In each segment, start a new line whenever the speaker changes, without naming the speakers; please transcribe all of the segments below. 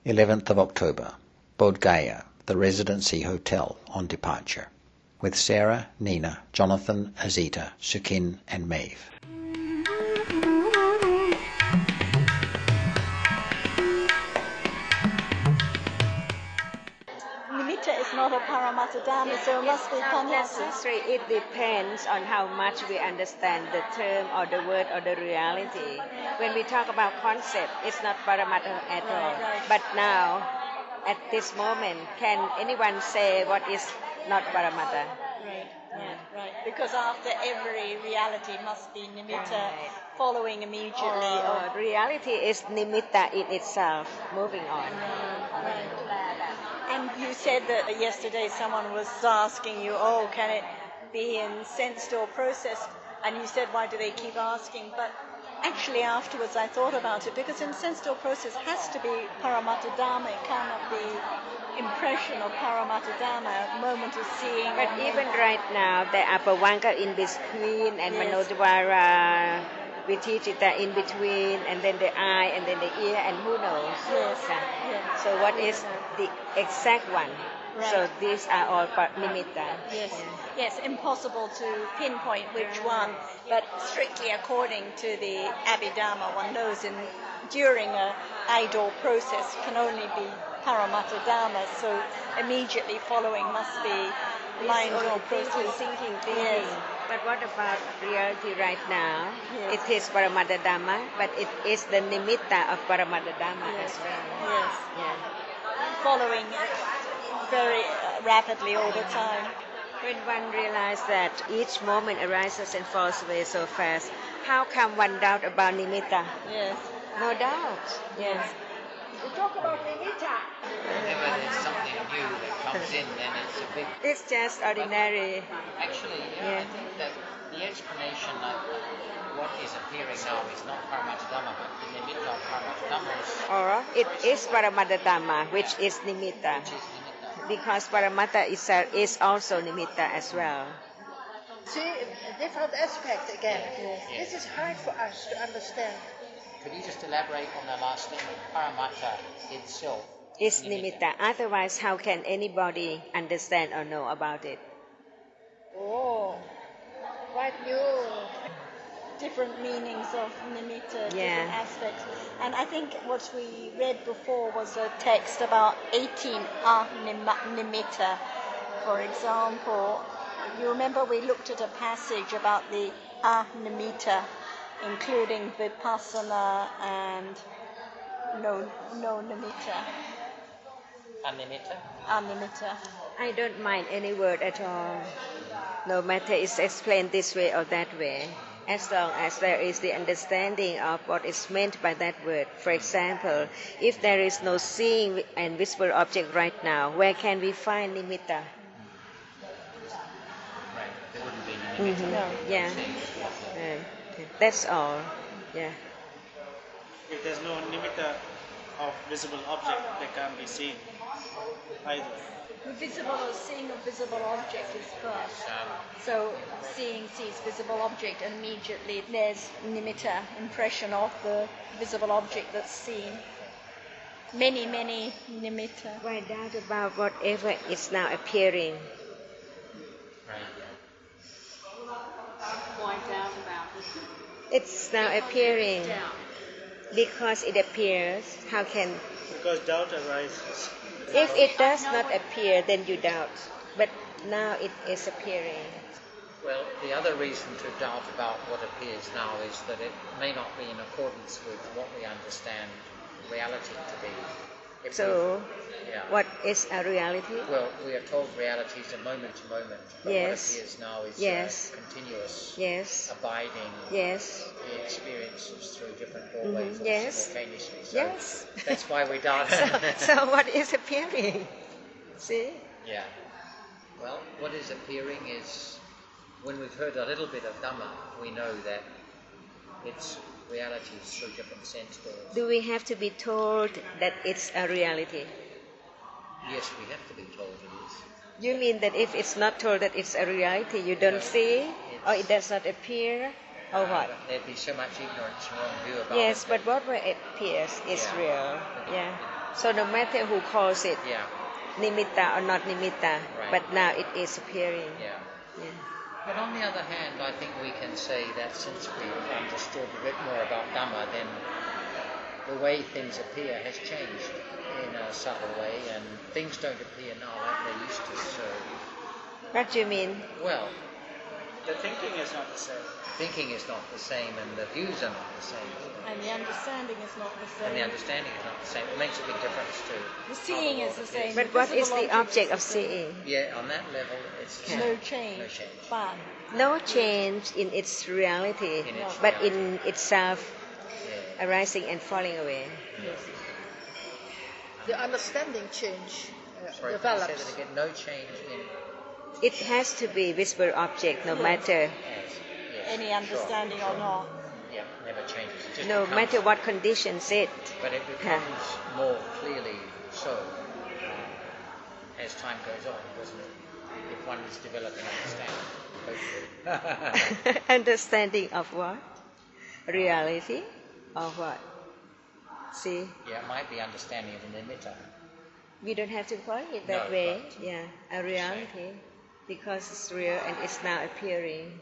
11th of October, Bodh Gaya, the Residency Hotel, on departure, with Sarah, Nina, Jonathan, Azita, Sukin and Maeve.
Nimitta is not a Paramattha Dhamma, so it must be
not
Panyasa.
necessary. It depends on how much we understand the term or the word or the reality. When we talk about concept, it's not Paramattha at all.
Right.
But now, at this moment, can anyone say what is not Paramattha?
Right. Because after every reality must be Nimitta
Right.
following immediately.
Or reality is nimitta in itself, moving on.
Right. And you said that yesterday someone was asking you, can it be in sensed or processed? And you said, why do they keep asking? But actually afterwards I thought about it, because in sensed or processed has to be Paramattha Dhamma. It cannot be impression of Paramattha Dhamma, moment of seeing.
But even right now, there are Pavanka in between and
Yes.
Manodvara, Vichita in between, and then the eye, and then the ear, and who knows?
Yes.
Yeah.
Yes.
So what is the exact one?
Right.
So these are all nimitta.
Yes, impossible to pinpoint which one, but strictly according to the Abhidhamma, one knows during a idle process can only be Paramattha Dhamma, so immediately following must be mind or process.
Thinking.
Yes.
But what about reality right now?
Yes.
It is Paramattha Dhamma, but it is the nimitta of Paramattha Dhamma as well.
Yes.
Yeah.
Following it very rapidly all the time.
When one realizes that each moment arises and falls away so fast, how come one doubt about nimitta?
Yes.
No doubt. Yes.
We talk about nimitta.
Whenever there's something new that comes in, then it's a big...
It's just ordinary.
Actually,
Yeah.
I think that the explanation of what is appearing now is not Paramattha Dhamma, but the nimitta of Paramattha Dhamma
Or it is Paramattha Dhamma, which is nimitta.
which is nimitta.
Because Paramattha is also nimitta as well.
See, a different aspect again. This is hard for us to understand.
Could you just elaborate on the last statement? Paramattha itself
It's nimitta. Otherwise, how can anybody understand or know about it?
Oh, quite new.
Different meanings of nimitta,
Yeah.
different aspects. And I think what we read before was a text about 18 nimitta. For example, you remember we looked at a passage about the nimitta, including vipassana and no nimitta. Animitta.
I don't mind any word at all, no matter it's explained this way or that way, as long as there is the understanding of what is meant by that word. For example, if there is no seeing and visible object right now, where can we find nimitta?
Right, there wouldn't be any nimitta.
No.
Yeah, that's all. Yeah.
If there's no nimitta of visible object, they can't be seen either.
The visible or seeing a visible object is first. So seeing sees visible object, and immediately there's nimitta, impression of the visible object that's seen. Many nimitta.
Why doubt about whatever is now appearing? It's now appearing. Because it appears, how can...
Because doubt arises.
If it does not appear, then you doubt. But now it is appearing.
Well, the other reason to doubt about what appears now is that it may not be in accordance with what we understand reality to be. If
So,
yeah.
what is a reality?
Well, we are told reality is a moment to moment, but
Yes.
what appears now is
Yes.
continuous,
Yes.
abiding.
Yes.
The experiences through different doorways all
Yes.
simultaneously. So
Yes.
that's why we doubt.
So what is appearing? See?
Yeah. Well, what is appearing is, when we've heard a little bit of Dhamma, we know that it's realities through different sense doors.
Do we have to be told that it's a reality?
Yes, we have to be told it is.
You mean that if it's not told that it's a reality, you don't see? Or it does not appear? Or what?
There'd be so much ignorance and wrong view about
Yes,
it.
but what appears is
Yeah.
real. Yeah. So no matter who calls it
Yeah,
nimitta or not nimitta,
Right.
but now it is appearing.
yeah.
Yeah.
But on the other hand, I think we can say that since we've understood a bit more about Dhamma, then the way things appear has changed in a subtle way, and things don't appear now like they used to. So,
What do you mean?
well,
The thinking is not the same.
thinking is not the same, and the views are not the same,
And the understanding is not the
and the
same.
understanding is not the same. It makes a big difference too.
The seeing is the same.
But what is the
visible
object of
is the same.
seeing?
Yeah, on that level, it's the
No
same.
change.
No change.
But
No change in its reality,
In its
but
reality.
in itself
Yeah.
arising and falling away.
The understanding change
Sorry, can you say
develops.
that again? No change in
It has to be visible object no matter,
as. Yes,
any
sure,
understanding
sure.
or not.
Yeah, never changes. It just
no
becomes-
matter what conditions it.
But it becomes more clearly so as time goes on, doesn't it? If one is developing understanding, hopefully.
Understanding of what? Reality or what? See,
Yeah, it might be understanding of the nimitta.
we don't have to call it that
No,
way.
but-
Yeah, a reality, because it's real and it's now appearing.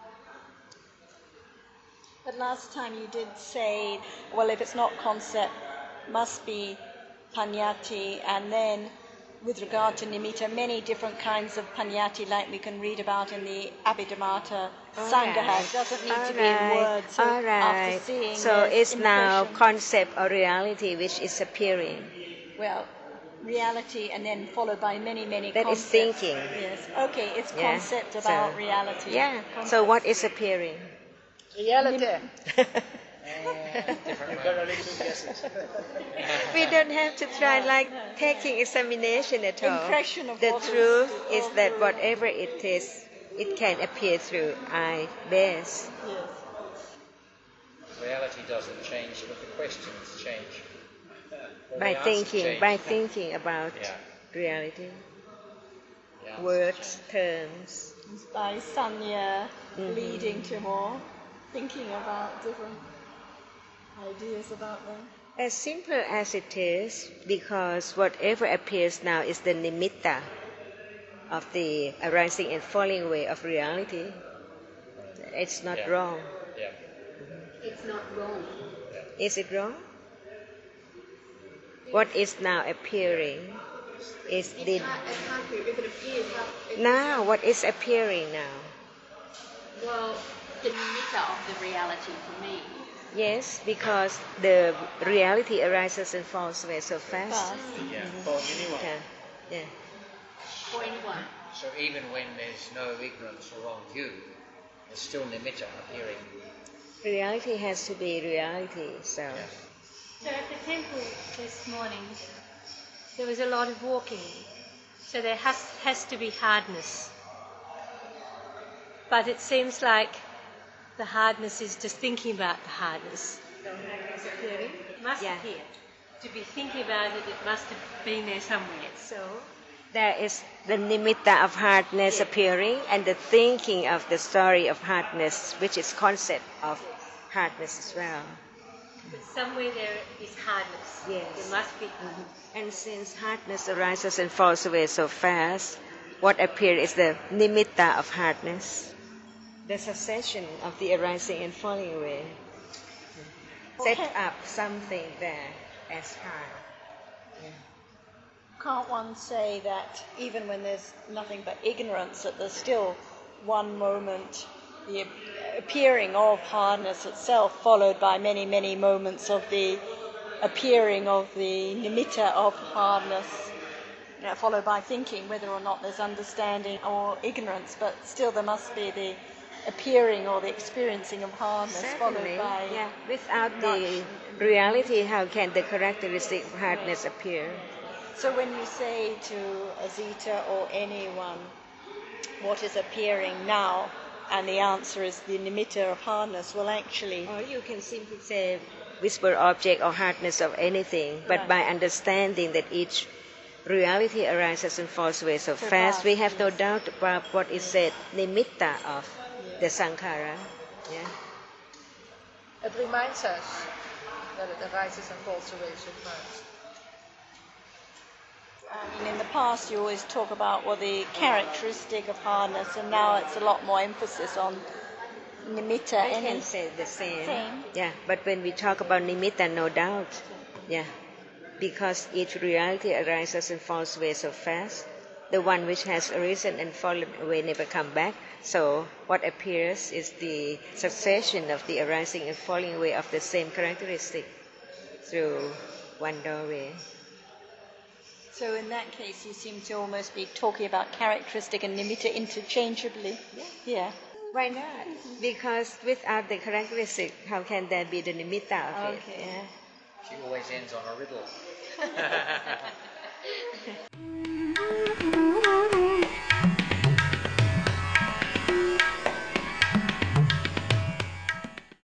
But last time you did say, well, if it's not concept, must be panyati, and then with regard to nimitta, many different kinds of panyati, like we can read about in the Abhidhamma Sangaha. It doesn't need to be in words. So
All right.
after seeing,
So
there's
it's now
impression.
concept or reality which is appearing.
Well, reality, and then followed by many, many
That is
concepts.
thinking.
Yes. Okay, it's
Yeah.
concept about
So-
reality.
Yeah.
Concept.
So what is appearing?
Reality.
Different
You've got
way.
only 2 guesses.
We don't have to try like taking examination at all.
Impression of
The
what is
truth is
all
that
through.
whatever it is, it can appear through eye base.
Yes.
Reality doesn't change, but the questions change. Or
By
the answers
thinking,
change.
by thinking about
Yeah.
reality,
The answers
words,
change.
terms.
By sanya
Mhm.
leading to more thinking about different ideas about them.
As simple as it is, because whatever appears now is the nimitta of the arising and falling away of reality. It's not
Yeah.
wrong.
Yeah.
It's not wrong. Is it wrong? What is now appearing is the now what is appearing now.
Well, the nimitta of the reality for me.
Yes, because the reality arises and falls away so fast.
Fast.
Yeah.
For anyone.
Yeah, yeah.
For anyone.
So even when there's no ignorance or wrong view, there's still nimitta appearing.
Reality has to be reality. So
Yeah.
So at the temple this morning, there was a lot of walking. So there has to be hardness. But it seems like the hardness is just thinking about the hardness. It must
Yeah.
appear. To be thinking about it, it must have been there somewhere. So
there is the nimitta of hardness appearing and the thinking of the story of hardness, which is concept of hardness as well.
but somewhere there is hardness.
Yes.
There must be.
And since hardness arises and falls away so fast, what appears is the nimitta of hardness, the succession of the arising and falling away. Set
Okay.
up something there as hard.
Can't one say that even when there's nothing but ignorance, that there's still one moment, the appearing of hardness itself, followed by many, many moments of the appearing of the nimitta of hardness, followed by thinking, whether or not there's understanding or ignorance, but still there must be the appearing or the experiencing of hardness,
Certainly,
followed by
yeah. Without the reality, how can the characteristic of hardness appear?
So when you say to Azita or anyone, what is appearing now, and the answer is the nimitta of hardness, well actually,
Or you can simply say visible object or hardness of anything, but
Right.
by understanding that each reality arises and falls away so fast, we have no doubt about what is said, nimitta of the sankhara. Yeah.
It reminds us that it arises and falls away so fast.
In the past, you always talk about the characteristic of hardness, and now it's a lot more emphasis on nimitta.
I can say the same. Yeah, but when we talk about nimitta, no doubt. Yeah, because each reality arises and falls away so fast. The one which has arisen and fallen away never come back. So what appears is the succession of the arising and falling away of the same characteristic through one doorway.
So in that case, you seem to almost be talking about characteristic and nimitta interchangeably. Yeah.
Why not? Because without the characteristic, how can there be the nimitta of it?
Okay.
Yeah.
She always ends on a riddle.